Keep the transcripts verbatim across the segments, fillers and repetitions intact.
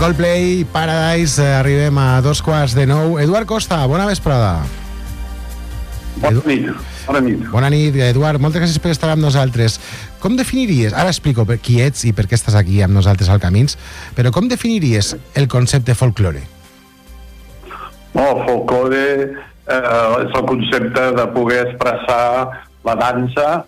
Coldplay, Paradise, arribem a dos quarts de nou. Eduard Costa, bona vesprada. Bona nit. Bona nit. Bona nit, Eduard. Moltes gràcies per estar amb nosaltres. Com definiries, ara explico qui ets i per què estàs aquí amb nosaltres al Camins, però com definiries el concepte folklore? Oh, folklore eh, és el concepte de poder expressar la dansa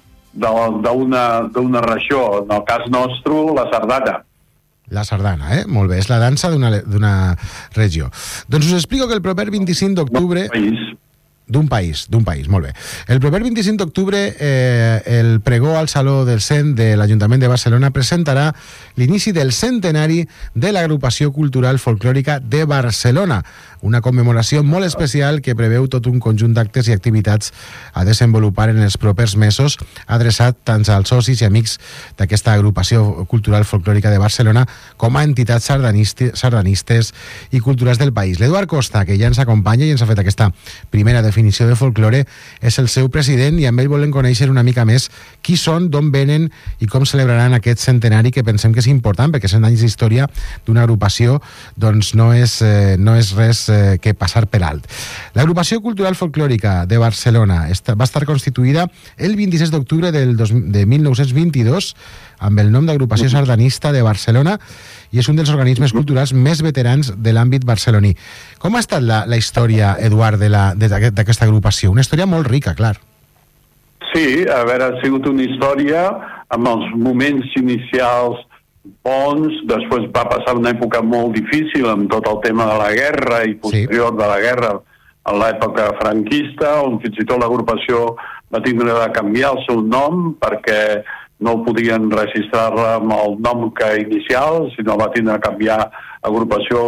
d'una regió, en el cas nostre, la sardana. La sardana, eh? Molt bé, és la dansa d'una regió. Doncs us explico que el proper vint-i-cinc d'octubre... D'un país, d'un país, molt bé. El proper vint-i-cinc d'octubre eh, el pregó al Saló del Cent de l'Ajuntament de Barcelona presentarà l'inici del centenari de l'Agrupació Cultural Folclòrica de Barcelona, una commemoració molt especial que preveu tot un conjunt d'actes i activitats a desenvolupar en els propers mesos, adreçat tant als socis i amics d'aquesta Agrupació Cultural Folclòrica de Barcelona com a entitats sardanistes i culturals del país. L'Eduard Costa, que ja ens acompanya i ens ha fet aquesta primera definició de folklore, és el seu president i amb ell volem conèixer una mica més qui són, d'on venen i com celebraran aquest centenari, que pensem que és important perquè cent anys d'història d'una agrupació doncs no és, eh, no és res eh, que passar per alt. L'Agrupació Cultural Folclòrica de Barcelona està, va estar constituïda el vint-i-sis d'octubre del dos, de mil nou-cents vint-i-dos amb el nom d'Agrupació Sardanista de Barcelona i és un dels organismes culturals més veterans de l'àmbit barceloní. Com ha estat la, la història, Eduard, d'aquesta agrupació? Una història molt rica, clar. Sí, a veure, ha sigut una història amb els moments inicials bons, després va passar una època molt difícil amb tot el tema de la guerra i posterior sí. de la guerra a l'època franquista, on fins i tot l'agrupació va tindre de canviar el seu nom perquè no podien registrar-la amb el nom que inicial, sinó va tindre de canviar agrupació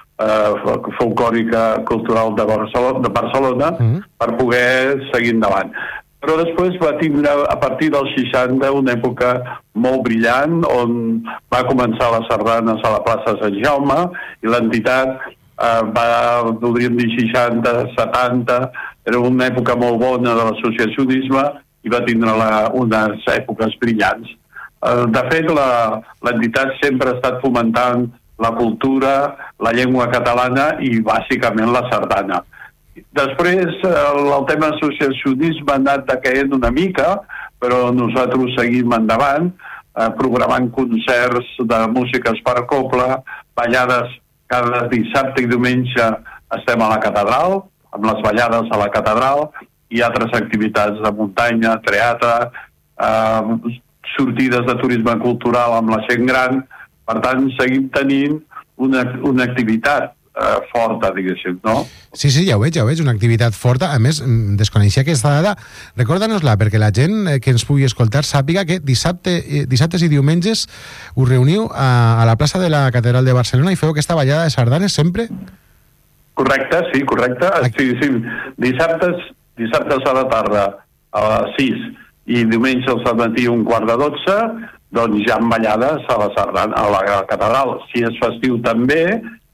eh, folclòrica cultural de Barcelona, de Barcelona mm. per poder seguir endavant. Però després va tindre, a partir dels seixanta, una època molt brillant, on va començar les sardanes a la plaça Sant Jaume, i l'entitat eh, va, podríem dir, seixanta, setanta, era una època molt bona de l'associacionisme, i va tindre la, unes èpoques brillants. Eh, de fet, l'entitat sempre ha estat fomentant la cultura, la llengua catalana i, bàsicament, la sardana. Després, el tema associacionisme ha anat decaent una mica, però nosaltres seguim endavant, eh, programant concerts de músiques per coble, ballades cada dissabte i diumenge estem a la catedral, amb les ballades a la catedral, i altres activitats de muntanya, teatre, eh, sortides de turisme cultural amb la gent gran. Per tant, seguim tenint una, una activitat Eh, forta, diguéssim, no? Sí, sí, ja ho veig, ja ho veig, una activitat forta. A més, desconeixia aquesta dada. Recorda-nos-la, perquè la gent que ens pugui escoltar sàpiga que dissabte, eh, dissabtes i diumenges us reuniu a, a la plaça de la Catedral de Barcelona i feu aquesta ballada de sardanes sempre? Correcte, sí, correcte. Sí, sí. Dissabtes, dissabtes a la tarda a les sis i diumenges al matí un quart de dotze, doncs ja han ballades a la sardana, a la Catedral. Si és festiu també,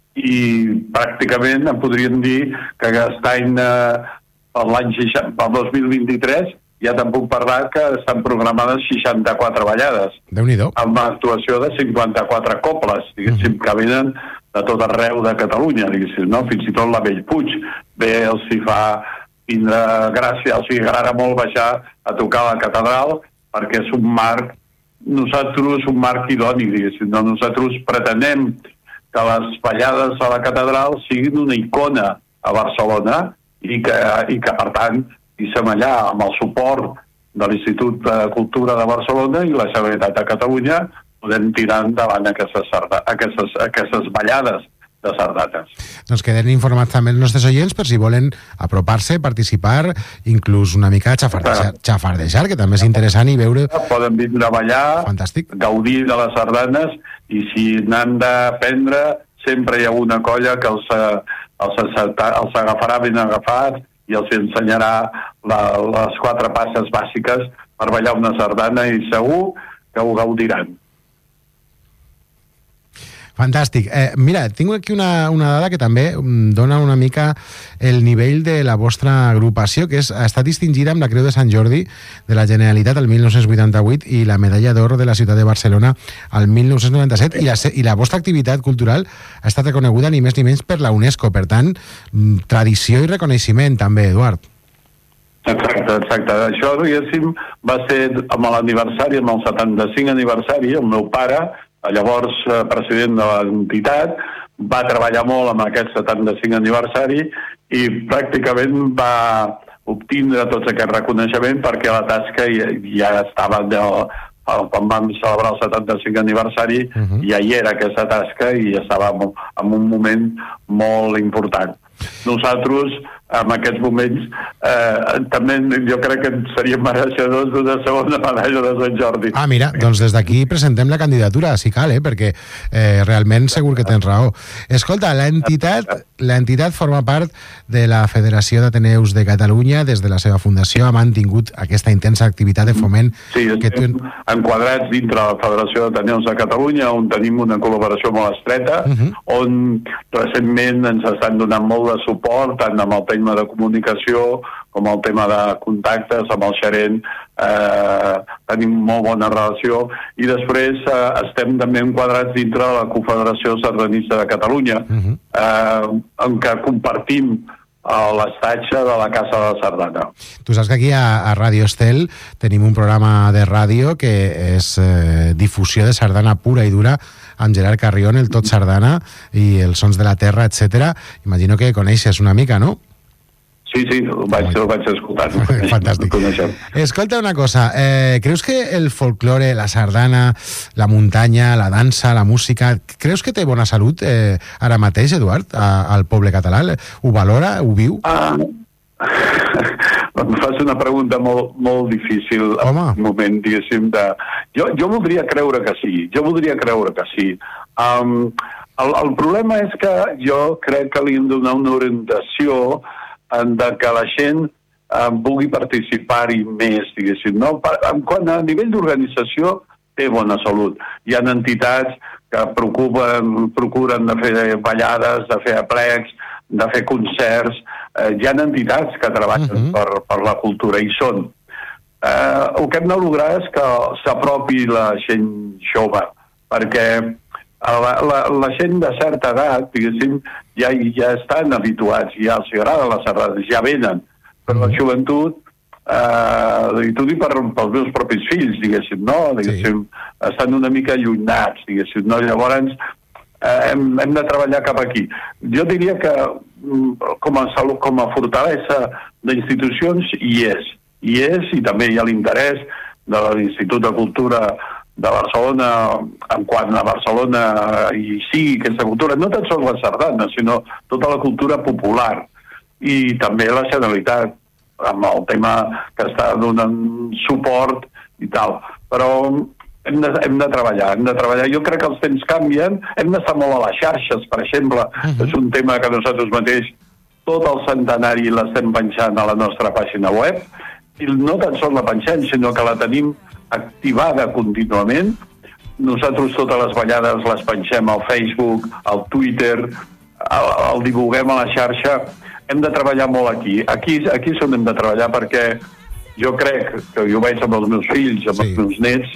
i pràcticament em podríem dir que aquest any, eh, per l'any per dos mil vint-i-tres, ja te'n puc parlar que estan programades seixanta-quatre ballades. Déu-n'hi-do. Amb l'actuació de cinquanta-quatre cobles, diguéssim, uh-huh. que venen de tot arreu de Catalunya, diguéssim, no? Fins i tot la Bellpuig. Bé, els hi fa tindre gràcia, els hi agrada molt baixar a tocar a la catedral, perquè és un marc, nosaltres, un marc idònic, diguéssim, no? Nosaltres pretenem que les ballades a la catedral siguin una icona a Barcelona i que, i que per tant, diguem allà, amb el suport de l'Institut de Cultura de Barcelona i la Generalitat de Catalunya, podem tirar endavant aquestes, aquestes, aquestes ballades de sardanes. Doncs queden informats també els nostres oients per si volen apropar-se, participar, inclús una mica xafardejar, xafardejar que també és interessant i veure... Poden vindre a ballar, fantàstic, gaudir de les sardanes, i si n'han d'aprendre, sempre hi ha una colla que els, els, els agafarà ben agafats i els ensenyarà la, les quatre passes bàsiques per ballar una sardana i segur que ho gaudiran. Fantàstic. Eh, mira, tinc aquí una, una dada que també dona una mica el nivell de la vostra agrupació, que és, ha estat distingida amb la Creu de Sant Jordi de la Generalitat el mil nou-cents vuitanta-vuit i la Medalla d'Or de la Ciutat de Barcelona el mil nou-cents noranta-set, i la, i la vostra activitat cultural ha estat reconeguda ni més ni menys per la UNESCO. Per tant, tradició i reconeixement també, Eduard. Exacte, exacte. Això, diguéssim, va ser amb l'aniversari, amb el setanta-cinc aniversari, el meu pare, llavors president de l'entitat, va treballar molt amb aquest setanta-cinc aniversari i pràcticament va obtindre tots aquest reconeixement perquè la tasca ja, ja estava de, quan vam celebrar el setanta-cinc aniversari, uh-huh. ja hi era aquesta tasca i estava en un moment molt important. Nosaltres, en aquests moments, eh, també jo crec que seríem mereixedors d'una segona medalla de Sant Jordi. Ah, mira, doncs des d'aquí presentem la candidatura, si cal, eh? Perquè eh, realment segur que tens raó. Escolta, l'entitat l'entitat forma part de la Federació d'Ateneus de Catalunya. Des de la seva fundació ha mantingut aquesta intensa activitat de foment. Sí, que estem tu... enquadrats dintre la Federació d'Ateneus de Catalunya, on tenim una col·laboració molt estreta, uh-huh. on recentment ens estan donant molt de suport, tant amb el tema de comunicació com el tema de contactes amb el gerent, eh, tenim molt bona relació, i després eh, estem també enquadrats dintre de la Confederació Sardanista de Catalunya, uh-huh. eh, en què compartim l'estatge de la Casa de la Sardana. Tu saps que aquí a, a Ràdio Estel tenim un programa de ràdio que és eh, difusió de sardana pura i dura, amb Gerard Carrión, el Tot Sardana i els Sons de la Terra, etcètera. Imagino que coneixes una mica, no? Sí, sí, ho vaig, ho vaig escoltar. Fantàstic. Escolta una cosa, eh, creus que el folklore, la sardana, la muntanya, la dansa, la música, creus que té bona salut eh, ara mateix, Eduard, a, al poble català? Ho valora, ho viu? Ah, em fas una pregunta molt, molt difícil en un moment, diguéssim, de... Jo, jo voldria creure que sí, jo voldria creure que sí. Um, el, el problema és que jo crec que li hem de donar una orientació de que la gent eh, vulgui participar-hi més, diguéssim, no? Quan a nivell d'organització té bona salut. Hi ha entitats que preocupen, procuren de fer ballades, de fer aplecs, de fer concerts. Eh, hi ha entitats que treballen uh-huh. per, per la cultura, i són. Eh, el que hem de lograr és que s'apropi la gent jove, perquè La, la, la gent de certa edat, diguéssim, ja, ja estan habituats, ja els agrada les sardana, ja venen. Però la joventut, eh, i t'ho dic per, pels meus propis fills, diguéssim, no? Diguéssim, sí. Estan una mica allunyats, diguéssim, no? Llavors, eh, hem, hem de treballar cap aquí. Jo diria que com a, salut, com a fortalesa d'institucions hi és. Hi és, i també hi ha l'interès de l'Institut de Cultura de Barcelona, en quant a Barcelona i sigui aquesta cultura, no tan sols la sardana, sinó tota la cultura popular, i també la Generalitat, amb el tema que està donant suport i tal. Però hem de, hem de treballar, hem de treballar. Jo crec que els temps canvien, hem d'estar molt a les xarxes, per exemple, uh-huh. és un tema que nosaltres mateix, tot el centenari l'estem penjant a la nostra pàgina web, i no tan sols la penjant, sinó que la tenim activada contínuament. Nosaltres totes les ballades les pensem al Facebook, al Twitter, el, el divulguem a la xarxa. Hem de treballar molt aquí. Aquí, aquí és on hem de treballar, perquè jo crec que jo veig amb els meus fills, amb sí. els meus nets,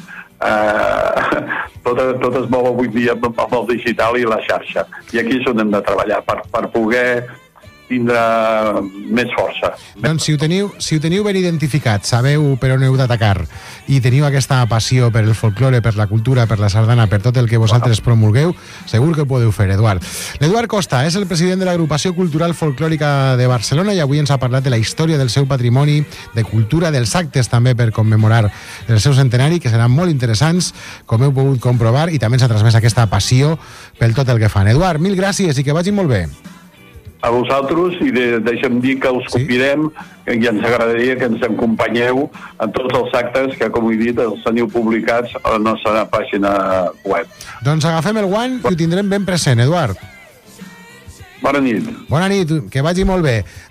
eh, tot, tot es mou avui dia amb el digital i la xarxa. I aquí és on hem de treballar, per, per poder tindrà més força. Doncs si ho teniu, si ho teniu ben identificat, sabeu per on heu d'atacar i teniu aquesta passió per el folklore, per la cultura, per la sardana, per tot el que vosaltres promulgueu, segur que ho podeu fer, Eduard. L'Eduard Costa és el president de l'Agrupació Cultural Folclòrica de Barcelona i avui ens ha parlat de la història del seu patrimoni, de cultura, dels actes també per commemorar el seu centenari, que seran molt interessants, com heu pogut comprovar, i també ens ha transmès aquesta passió pel tot el que fan. Eduard, mil gràcies i que vagi molt bé. A vosaltres, i de, deixa'm dir que us convidem, sí? I ens agradaria que ens acompanyeu en tots els actes que, com he dit, els teniu publicats a la nostra pàgina web. Doncs agafem el guant i ho tindrem ben present, Eduard. Bona nit. Bona nit, que vagi molt bé.